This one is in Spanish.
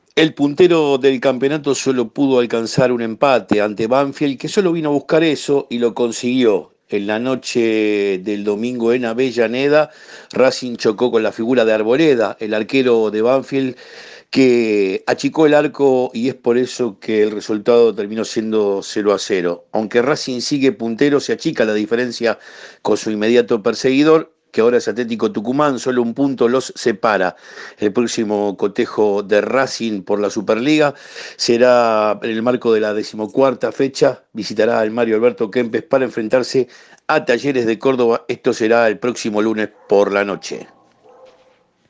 El puntero del campeonato solo pudo alcanzar un empate ante Banfield, que solo vino a buscar eso y lo consiguió. En la noche del domingo en Avellaneda, Racing chocó con la figura de Arboleda, el arquero de Banfield, que achicó el arco y es por eso que el resultado terminó siendo 0-0. Aunque Racing sigue puntero, se achica la diferencia con su inmediato perseguidor, que ahora es Atlético Tucumán, solo un punto los separa. El próximo cotejo de Racing por la Superliga será en el marco de la decimocuarta fecha, visitará al Mario Alberto Kempes para enfrentarse a Talleres de Córdoba. Esto será el próximo lunes por la noche.